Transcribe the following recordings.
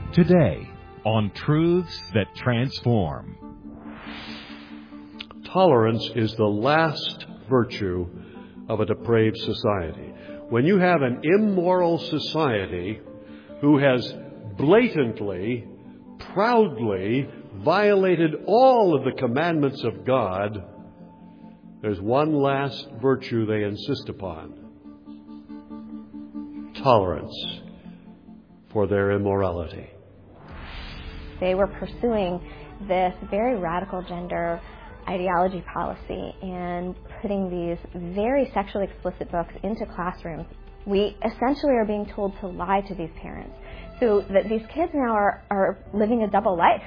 Today on Truths That Transform. Tolerance is the last virtue of a depraved society. When you have an immoral society who has blatantly, proudly violated all of the commandments of God, there's one last virtue they insist upon: tolerance for their immorality. They were pursuing this very radical gender ideology policy and putting these very sexually explicit books into classrooms. We essentially are being told to lie to these parents, so that these kids now are living a double life.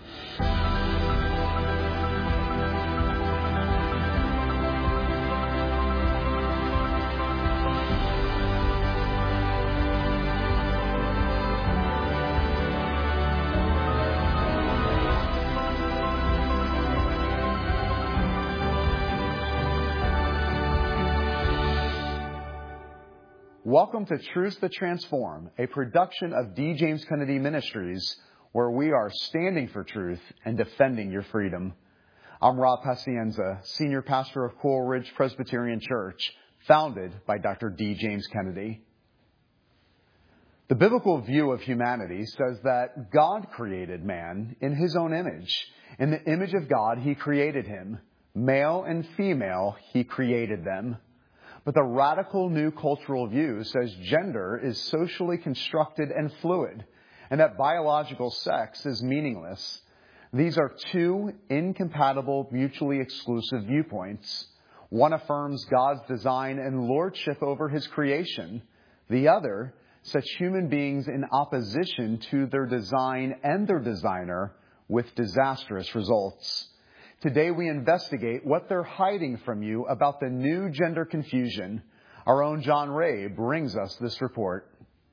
Welcome to Truths That Transform, a production of D. James Kennedy Ministries, where we are standing for truth and defending your freedom. I'm Rob Pacienza, Senior Pastor of Coral Ridge Presbyterian Church, founded by Dr. D. James Kennedy. The biblical view of humanity says that God created man in His own image. In the image of God, He created him. Male and female, He created them. But the radical new cultural view says gender is socially constructed and fluid, and that biological sex is meaningless. These are two incompatible, mutually exclusive viewpoints. One affirms God's design and lordship over His creation. The other sets human beings in opposition to their design and their designer, with disastrous results. Today we investigate what they're hiding from you about the new gender confusion. Our own John Ray brings us this report.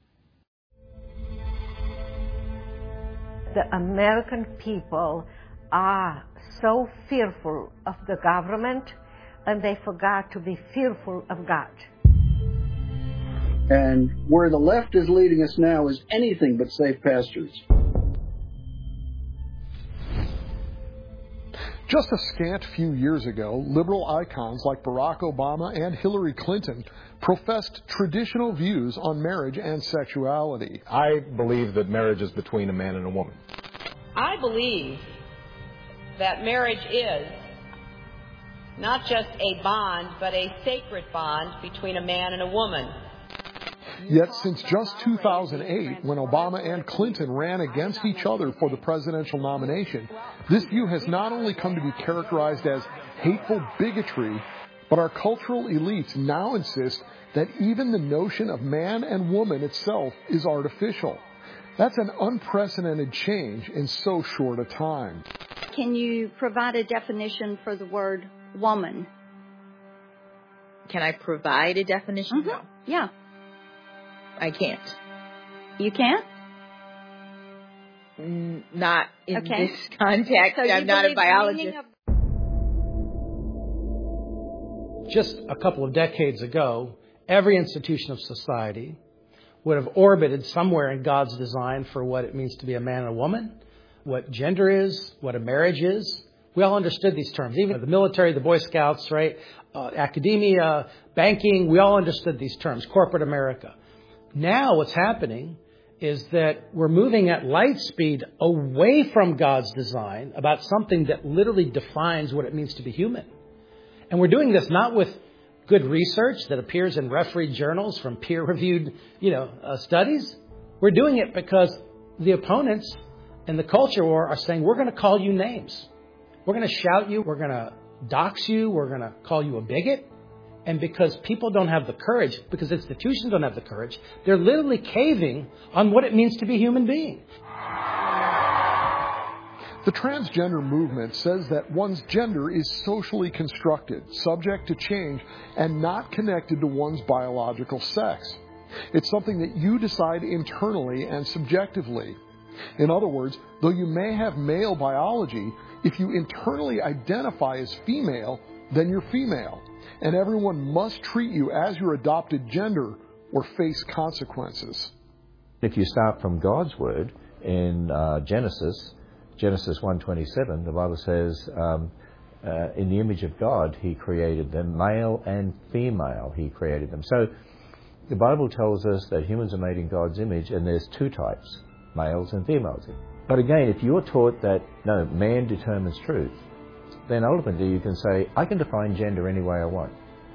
The American people are so fearful of the government, and they forgot to be fearful of God. And where the left is leading us now is anything but safe pastures. Just a scant few years ago, liberal icons like Barack Obama and Hillary Clinton professed traditional views on marriage and sexuality. I believe that marriage is between a man and a woman. I believe that marriage is not just a bond, but a sacred bond between a man and a woman. Yet since just 2008, when Obama and Clinton ran against each other for the presidential nomination, this view has not only come to be characterized as hateful bigotry, but our cultural elites now insist that even the notion of man and woman itself is artificial. That's an unprecedented change in so short a time. Can you provide a definition for the word woman? Can I provide a definition? Mm-hmm. No. Yeah. I can't. You can't? Not in this context. So I'm not a biologist. Just a couple of decades ago, every institution of society would have orbited somewhere in God's design for what it means to be a man and a woman, what gender is, what a marriage is. We all understood these terms. Even the military, the Boy Scouts, right? Academia, banking, we all understood these terms. Corporate America. Now what's happening is that we're moving at light speed away from God's design about something that literally defines what it means to be human. And we're doing this not with good research that appears in refereed journals from peer-reviewed, studies. We're doing it because the opponents in the culture war are saying, we're going to call you names. We're going to shout you. We're going to dox you. We're going to call you a bigot. And because people don't have the courage, because institutions don't have the courage, they're literally caving on what it means to be a human being. The transgender movement says that one's gender is socially constructed, subject to change, and not connected to one's biological sex. It's something that you decide internally and subjectively. In other words, though you may have male biology, if you internally identify as female, then you're female. And everyone must treat you as your adopted gender or face consequences. If you start from God's Word, in Genesis 1:27, the Bible says, in the image of God, He created them, male and female, He created them. So the Bible tells us that humans are made in God's image, and there's two types, males and females. But again, if you're taught that, no, man determines truth, then ultimately you can say, I can define gender any way I want.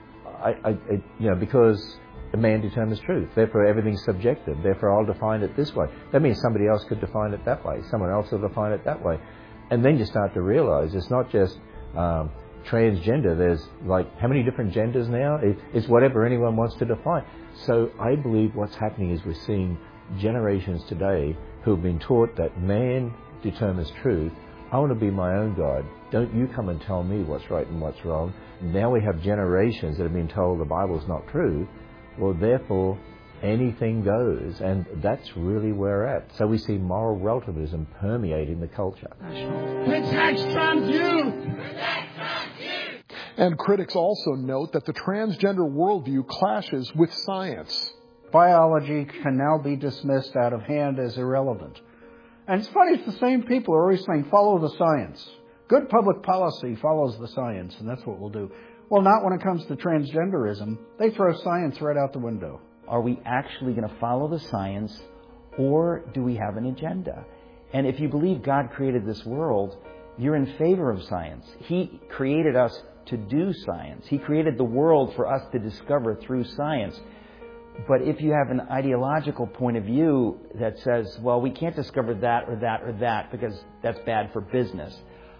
Because a man determines truth. Therefore, everything's subjective. Therefore, I'll define it this way. That means somebody else could define it that way. Someone else will define it that way. And then you start to realize it's not just transgender. There's how many different genders now? It's whatever anyone wants to define. So I believe what's happening is we're seeing generations today who have been taught that man determines truth. I want to be my own God. Don't you come and tell me what's right and what's wrong. Now we have generations that have been told the Bible's not true. Well, therefore, anything goes. And that's really where we're at. So we see moral relativism permeating the culture. Protect Trump youth! Protect Trump youth! And critics also note that the transgender worldview clashes with science. Biology can now be dismissed out of hand as irrelevant. And it's funny, it's the same people who are always saying, follow the science. Good public policy follows the science, and that's what we'll do. Well, not when it comes to transgenderism. They throw science right out the window. Are we actually going to follow the science, or do we have an agenda? And if you believe God created this world, you're in favor of science. He created us to do science. He created the world for us to discover through science. But if you have an ideological point of view that says, well, we can't discover that or that or that because that's bad for business,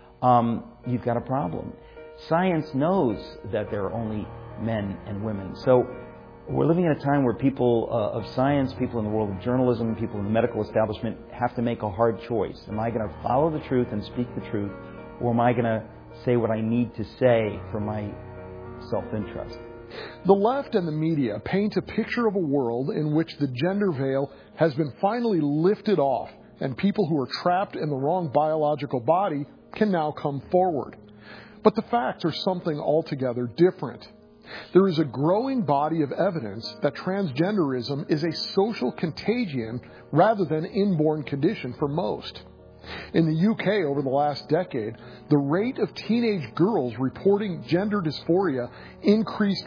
you've got a problem. Science knows that there are only men and women. So we're living in a time where people of science, people in the world of journalism, people in the medical establishment have to make a hard choice. Am I going to follow the truth and speak the truth, or am I going to say what I need to say for my self-interest? The left and the media paint a picture of a world in which the gender veil has been finally lifted off, and people who are trapped in the wrong biological body can now come forward. But the facts are something altogether different. There is a growing body of evidence that transgenderism is a social contagion rather than an inborn condition for most. In the UK over the last decade, the rate of teenage girls reporting gender dysphoria increased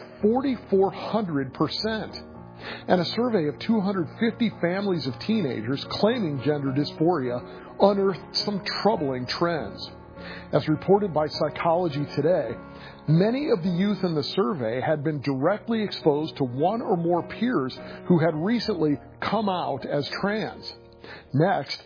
4,400%. And a survey of 250 families of teenagers claiming gender dysphoria unearthed some troubling trends. As reported by Psychology Today, many of the youth in the survey had been directly exposed to one or more peers who had recently come out as trans. Next,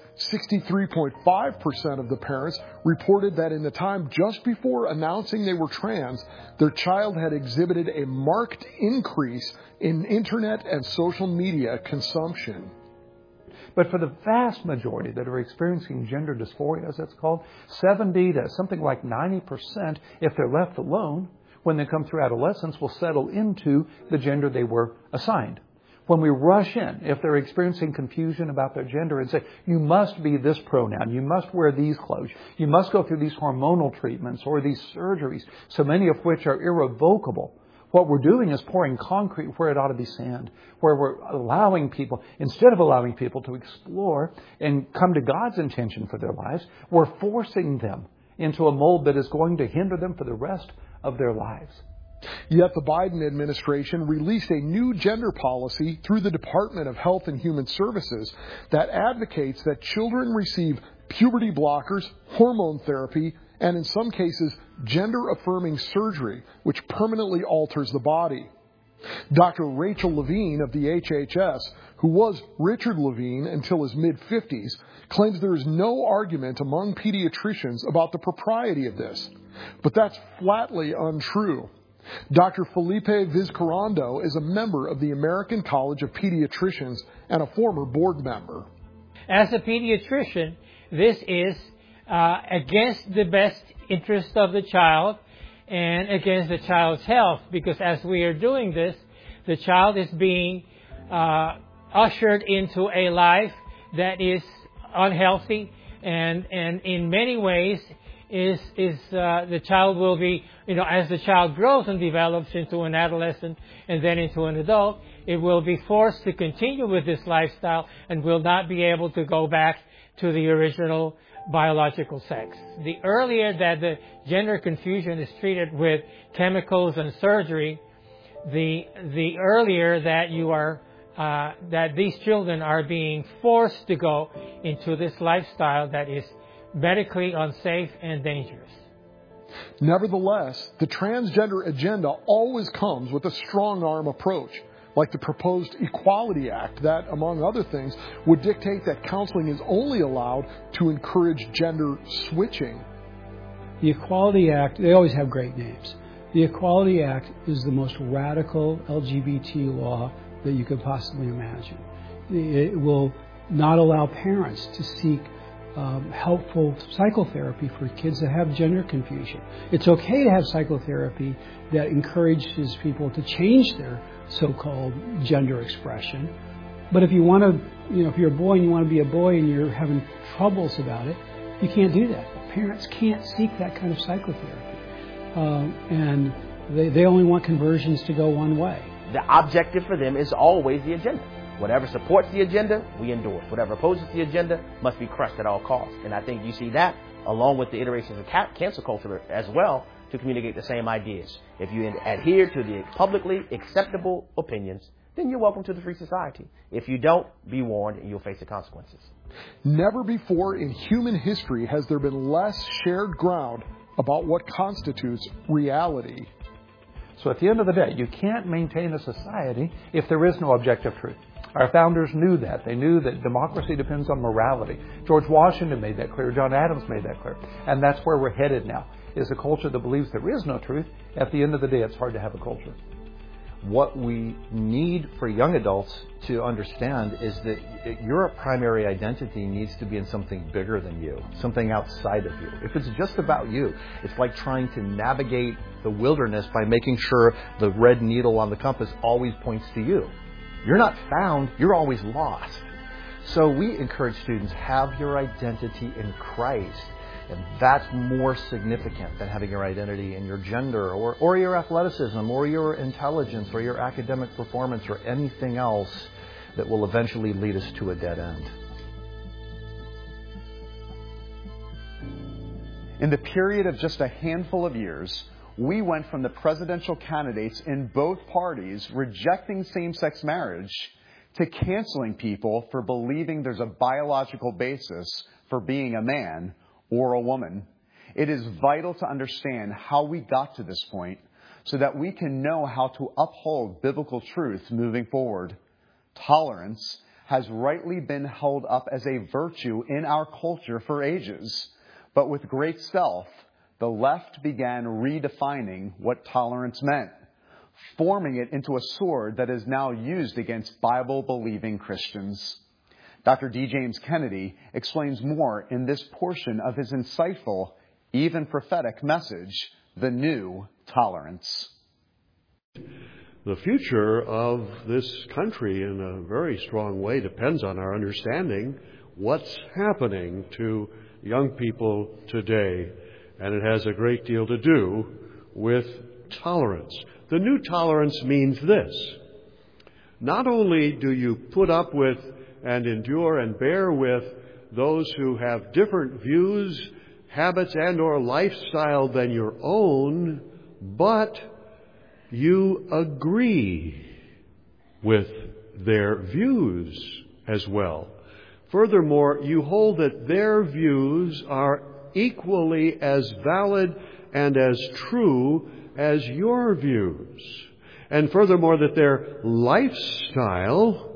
63.5% of the parents reported that in the time just before announcing they were trans, their child had exhibited a marked increase in internet and social media consumption. But for the vast majority that are experiencing gender dysphoria, as it's called, 70 to something like 90%, if they're left alone, when they come through adolescence, will settle into the gender they were assigned. When we rush in, if they're experiencing confusion about their gender and say, you must be this pronoun, you must wear these clothes, you must go through these hormonal treatments or these surgeries, so many of which are irrevocable, what we're doing is pouring concrete where it ought to be sand, where we're allowing people, instead of allowing people to explore and come to God's intention for their lives, we're forcing them into a mold that is going to hinder them for the rest of their lives. Yet the Biden administration released a new gender policy through the Department of Health and Human Services that advocates that children receive puberty blockers, hormone therapy, and in some cases, gender-affirming surgery, which permanently alters the body. Dr. Rachel Levine of the HHS, who was Richard Levine until his mid-50s, claims there is no argument among pediatricians about the propriety of this. But that's flatly untrue. Dr. Felipe Vizcarrondo is a member of the American College of Pediatricians and a former board member. As a pediatrician, this is against the best interest of the child and against the child's health, because as we are doing this, the child is being ushered into a life that is unhealthy and in many ways is the child will be, as the child grows and develops into an adolescent and then into an adult, it will be forced to continue with this lifestyle and will not be able to go back to the original biological sex. The earlier that the gender confusion is treated with chemicals and surgery, the earlier that you are that these children are being forced to go into this lifestyle that is medically unsafe and dangerous. Nevertheless, the transgender agenda always comes with a strong-arm approach, like the proposed Equality Act that, among other things, would dictate that counseling is only allowed to encourage gender switching. The Equality Act, they always have great names. The Equality Act is the most radical LGBT law that you could possibly imagine. It will not allow parents to seek helpful psychotherapy for kids that have gender confusion. It's okay to have psychotherapy that encourages people to change their so-called gender expression. But if you want to, if you're a boy and you want to be a boy and you're having troubles about it, you can't do that. Parents can't seek that kind of psychotherapy. And they only want conversions to go one way. The objective for them is always the agenda. Whatever supports the agenda, we endorse. Whatever opposes the agenda must be crushed at all costs. And I think you see that along with the iterations of cancel culture as well to communicate the same ideas. If you adhere to the publicly acceptable opinions, then you're welcome to the free society. If you don't, be warned and you'll face the consequences. Never before in human history has there been less shared ground about what constitutes reality. So at the end of the day, you can't maintain a society if there is no objective truth. Our founders knew that. They knew that democracy depends on morality. George Washington made that clear. John Adams made that clear. And that's where we're headed now, is a culture that believes there is no truth. At the end of the day, it's hard to have a culture. What we need for young adults to understand is that your primary identity needs to be in something bigger than you, something outside of you. If it's just about you, it's like trying to navigate the wilderness by making sure the red needle on the compass always points to you. You're not found, you're always lost. So we encourage students, have your identity in Christ. And that's more significant than having your identity in your gender or your athleticism or your intelligence or your academic performance or anything else that will eventually lead us to a dead end. In the period of just a handful of years, we went from the presidential candidates in both parties rejecting same-sex marriage to canceling people for believing there's a biological basis for being a man or a woman. It is vital to understand how we got to this point so that we can know how to uphold biblical truth moving forward. Tolerance has rightly been held up as a virtue in our culture for ages. But with great stealth, the left began redefining what tolerance meant, forming it into a sword that is now used against Bible-believing Christians. Dr. D. James Kennedy explains more in this portion of his insightful, even prophetic message, The New Tolerance. The future of this country in a very strong way depends on our understanding what's happening to young people today. And it has a great deal to do with tolerance. The new tolerance means this. Not only do you put up with and endure and bear with those who have different views, habits, and or lifestyle than your own, but you agree with their views as well. Furthermore, you hold that their views are equally as valid and as true as your views. And furthermore, that their lifestyle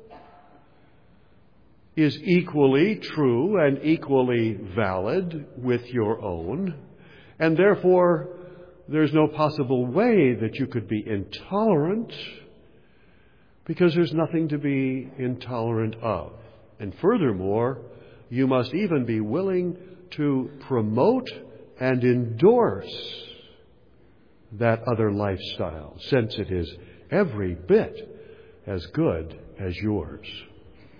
is equally true and equally valid with your own. And therefore, there's no possible way that you could be intolerant because there's nothing to be intolerant of. And furthermore, you must even be willing to promote and endorse that other lifestyle, since it is every bit as good as yours.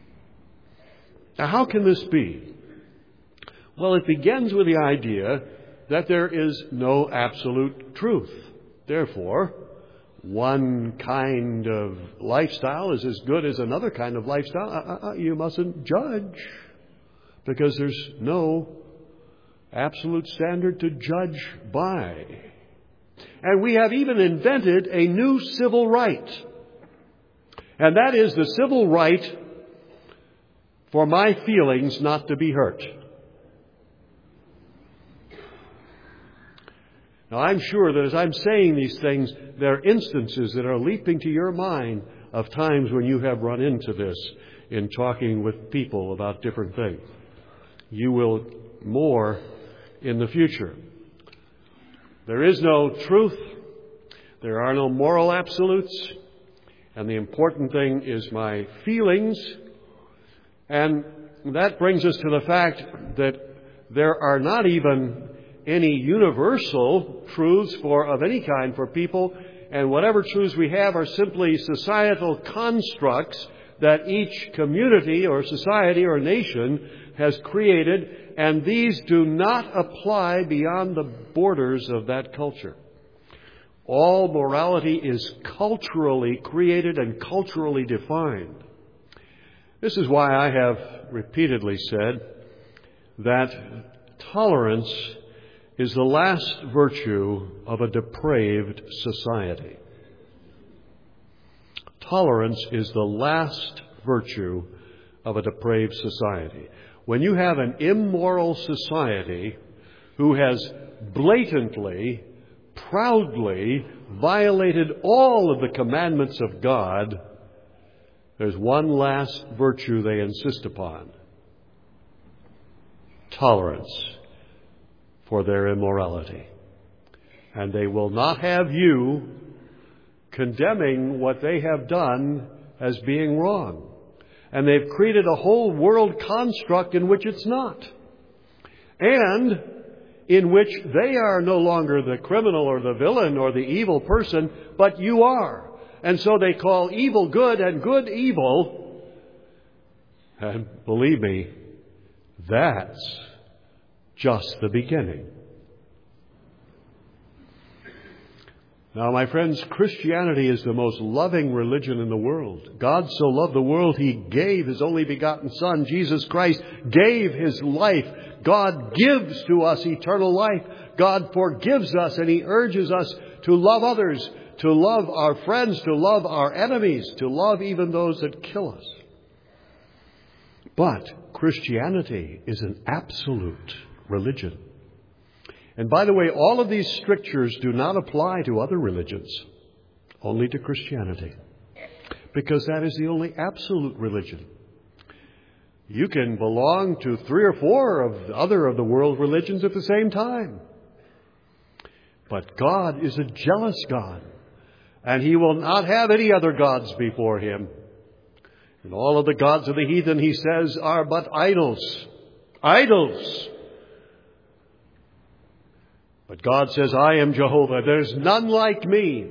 Now, how can this be? Well, it begins with the idea that there is no absolute truth. Therefore, one kind of lifestyle is as good as another kind of lifestyle. You mustn't judge, because there's no absolute standard to judge by. And we have even invented a new civil right. And that is the civil right for my feelings not to be hurt. Now, I'm sure that as I'm saying these things, there are instances that are leaping to your mind of times when you have run into this in talking with people about different things. You will more in the future. There is no truth. There are no moral absolutes. And the important thing is my feelings. And that brings us to the fact that there are not even any universal truths of any kind for people, and whatever truths we have are simply societal constructs that each community or society or nation has created, and these do not apply beyond the borders of that culture. All morality is culturally created and culturally defined. This is why I have repeatedly said that tolerance is the last virtue of a depraved society. Tolerance is the last virtue of a depraved society. When you have an immoral society who has blatantly, proudly violated all of the commandments of God, there's one last virtue they insist upon: tolerance for their immorality. And they will not have you condemning what they have done as being wrong. And they've created a whole world construct in which it's not. And in which they are no longer the criminal or the villain or the evil person, but you are. And so they call evil good and good evil. And believe me, that's just the beginning. Now, my friends, Christianity is the most loving religion in the world. God so loved the world, He gave His only begotten Son, Jesus Christ, gave His life. God gives to us eternal life. God forgives us, and He urges us to love others, to love our friends, to love our enemies, to love even those that kill us. But Christianity is an absolute religion. And by the way, all of these strictures do not apply to other religions, only to Christianity, because that is the only absolute religion. You can belong to 3 or 4 of the world religions at the same time. But God is a jealous God, and He will not have any other gods before Him. And all of the gods of the heathen, He says, are but idols. Idols. But God says, I am Jehovah. There's none like me.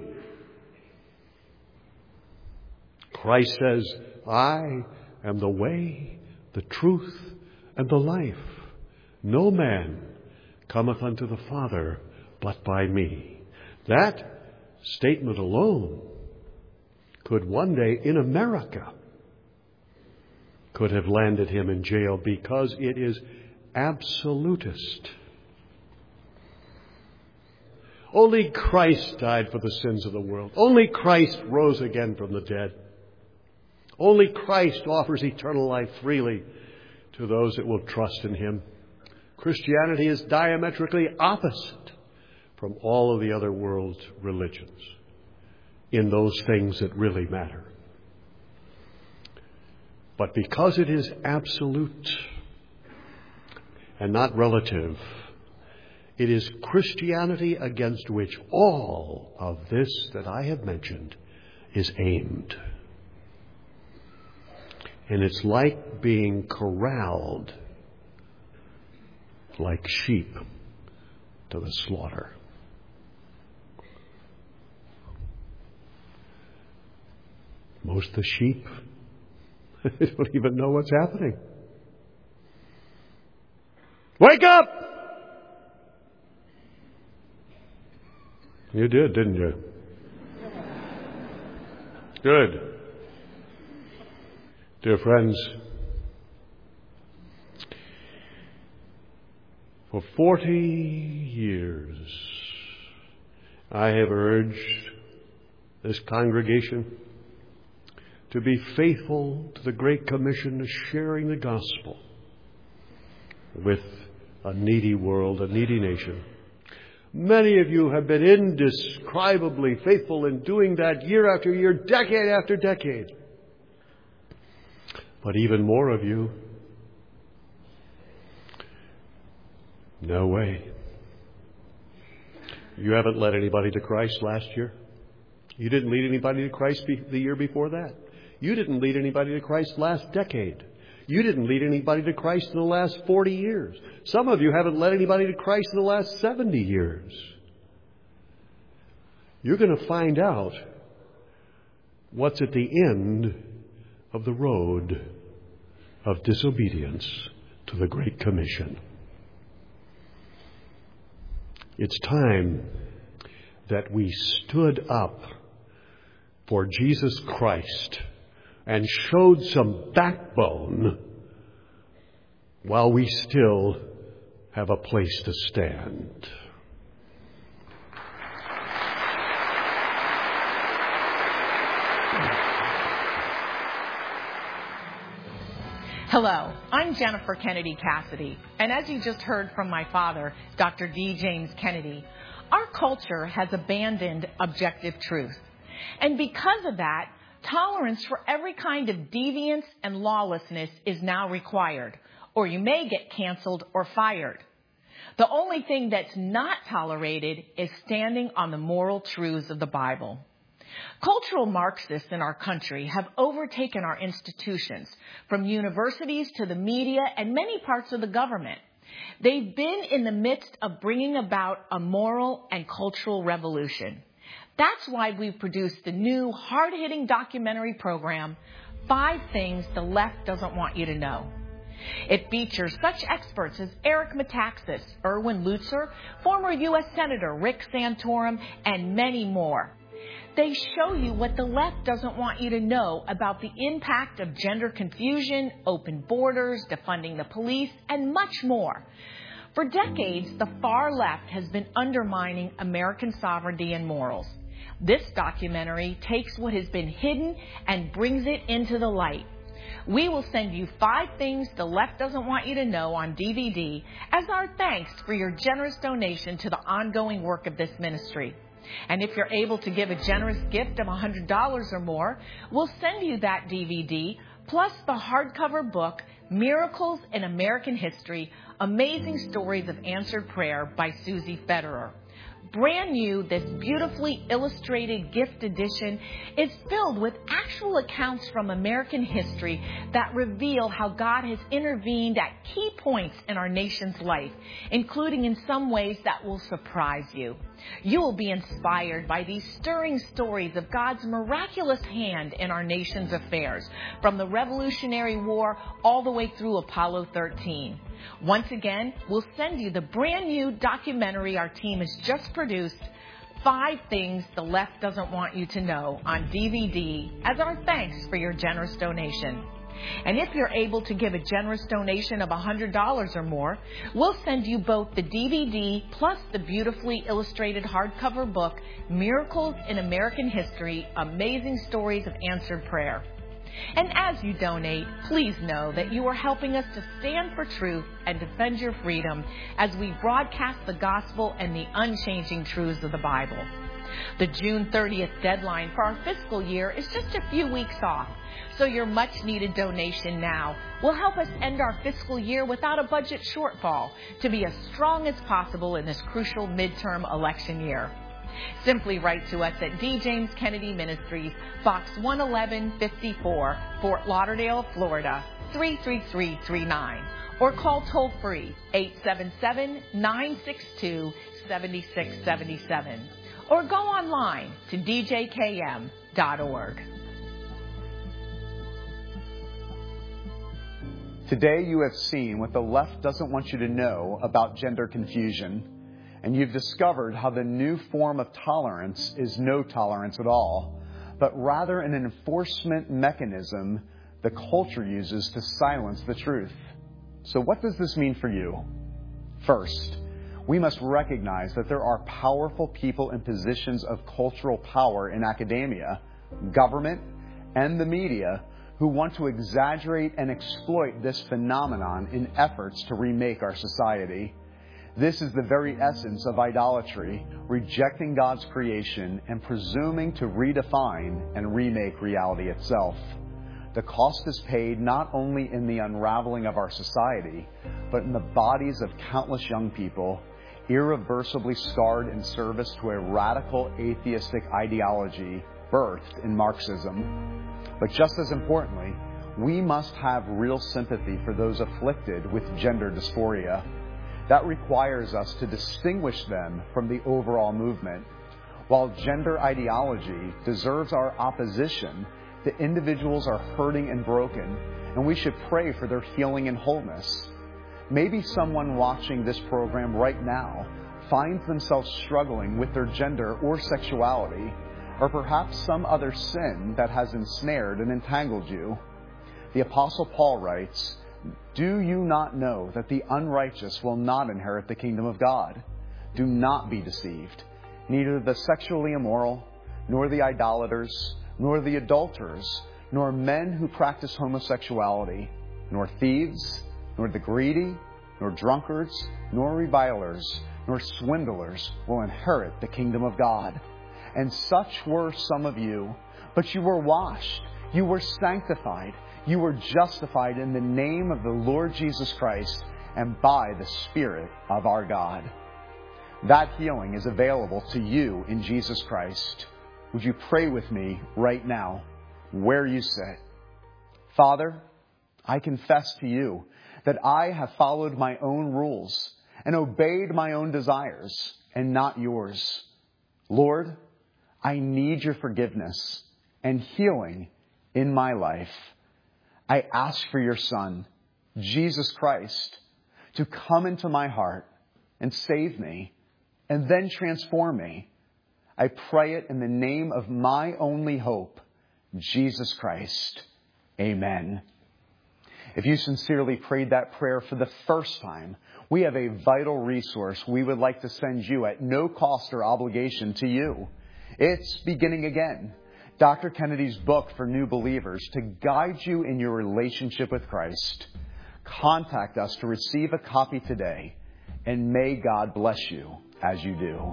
Christ says, I am the way, the truth, and the life. No man cometh unto the Father but by me. That statement alone could one day in America could have landed him in jail, because it is absolutist. Only Christ died for the sins of the world. Only Christ rose again from the dead. Only Christ offers eternal life freely to those that will trust in Him. Christianity is diametrically opposite from all of the other world's religions in those things that really matter. But because it is absolute and not relative, it is Christianity against which all of this that I have mentioned is aimed. And it's like being corralled like sheep to the slaughter. Most of the sheep, they don't even know what's happening. Wake up! You did, didn't you? Good. Dear friends, for 40 years I have urged this congregation to be faithful to the Great Commission of sharing the gospel with a needy world, a needy nation. Many of you have been indescribably faithful in doing that year after year, decade after decade. But even more of you, no way. You haven't led anybody to Christ last year. You didn't lead anybody to Christ the year before that. You didn't lead anybody to Christ last decade. You didn't lead anybody to Christ in the last 40 years. Some of you haven't led anybody to Christ in the last 70 years. You're going to find out what's at the end of the road of disobedience to the Great Commission. It's time that we stood up for Jesus Christ and showed some backbone while we still have a place to stand. Hello, I'm Jennifer Kennedy Cassidy, and as you just heard from my father, Dr. D. James Kennedy, our culture has abandoned objective truth. And because of that, tolerance for every kind of deviance and lawlessness is now required, or you may get canceled or fired. The only thing that's not tolerated is standing on the moral truths of the Bible. Cultural Marxists in our country have overtaken our institutions, from universities to the media and many parts of the government. They've been in the midst of bringing about a moral and cultural revolution. That's why we've produced the new hard-hitting documentary program, 5 Things the Left Doesn't Want You to Know. It features such experts as Eric Metaxas, Erwin Lutzer, former U.S. Senator Rick Santorum, and many more. They show you what the left doesn't want you to know about the impact of gender confusion, open borders, defunding the police, and much more. For decades, the far left has been undermining American sovereignty and morals. This documentary takes what has been hidden and brings it into the light. We will send you 5 Things the Left Doesn't Want You to Know on DVD as our thanks for your generous donation to the ongoing work of this ministry. And if you're able to give a generous gift of $100 or more, we'll send you that DVD, plus the hardcover book, Miracles in American History, Amazing Stories of Answered Prayer by Susie Federer. Brand new, this beautifully illustrated gift edition is filled with actual accounts from American history that reveal how God has intervened at key points in our nation's life, including in some ways that will surprise you. You will be inspired by these stirring stories of God's miraculous hand in our nation's affairs, from the Revolutionary War all the way through Apollo 13. Once again, we'll send you the brand new documentary our team has just produced, 5 Things the Left Doesn't Want You to Know, on DVD as our thanks for your generous donation. And if you're able to give a generous donation of $100 or more, we'll send you both the DVD plus the beautifully illustrated hardcover book, Miracles in American History, Amazing Stories of Answered Prayer. And as you donate, please know that you are helping us to stand for truth and defend your freedom as we broadcast the gospel and the unchanging truths of the Bible. The June 30th deadline for our fiscal year is just a few weeks off, so your much-needed donation now will help us end our fiscal year without a budget shortfall to be as strong as possible in this crucial midterm election year. Simply write to us at D. James Kennedy Ministries, Box 11154, Fort Lauderdale, Florida, 33339, or call toll-free 877-962-7677, or go online to djkm.org. Today you have seen what the left doesn't want you to know about gender confusion. and you've discovered how the new form of tolerance is no tolerance at all, but rather an enforcement mechanism the culture uses to silence the truth. So what does this mean for you? First, we must recognize that there are powerful people in positions of cultural power in academia, government, and the media who want to exaggerate and exploit this phenomenon in efforts to remake our society. This is the very essence of idolatry, rejecting God's creation and presuming to redefine and remake reality itself. The cost is paid not only in the unraveling of our society, but in the bodies of countless young people, irreversibly scarred in service to a radical atheistic ideology birthed in Marxism. But just as importantly, we must have real sympathy for those afflicted with gender dysphoria. That requires us to distinguish them from the overall movement. While gender ideology deserves our opposition, the individuals are hurting and broken, and we should pray for their healing and wholeness. Maybe someone watching this program right now finds themselves struggling with their gender or sexuality, or perhaps some other sin that has ensnared and entangled you. The Apostle Paul writes, "Do you not know that the unrighteous will not inherit the kingdom of God? Do not be deceived. Neither the sexually immoral, nor the idolaters, nor the adulterers, nor men who practice homosexuality, nor thieves, nor the greedy, nor drunkards, nor revilers, nor swindlers will inherit the kingdom of God. And such were some of you, but you were washed, you were sanctified, you were justified in the name of the Lord Jesus Christ and by the Spirit of our God." That healing is available to you in Jesus Christ. Would you pray with me right now, where you sit? Father, I confess to you that I have followed my own rules and obeyed my own desires and not yours. Lord, I need your forgiveness and healing in my life. I ask for your Son, Jesus Christ, to come into my heart and save me and then transform me. I pray it in the name of my only hope, Jesus Christ. Amen. If you sincerely prayed that prayer for the first time, we have a vital resource we would like to send you at no cost or obligation to you. It's Beginning Again, Dr. Kennedy's book for new believers to guide you in your relationship with Christ. Contact us to receive a copy today, and may God bless you as you do.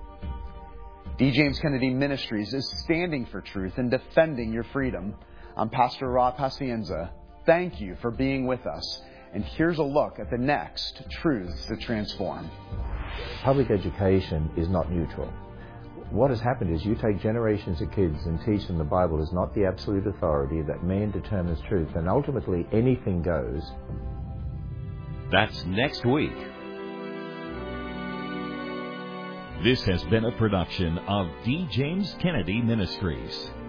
D. James Kennedy Ministries is standing for truth and defending your freedom. I'm Pastor Rob Pacienza. Thank you for being with us. And here's a look at the next Truths That Transform. Public education is not neutral. What has happened is you take generations of kids and teach them the Bible is not the absolute authority, that man determines truth, and ultimately anything goes. That's next week. This has been a production of D. James Kennedy Ministries.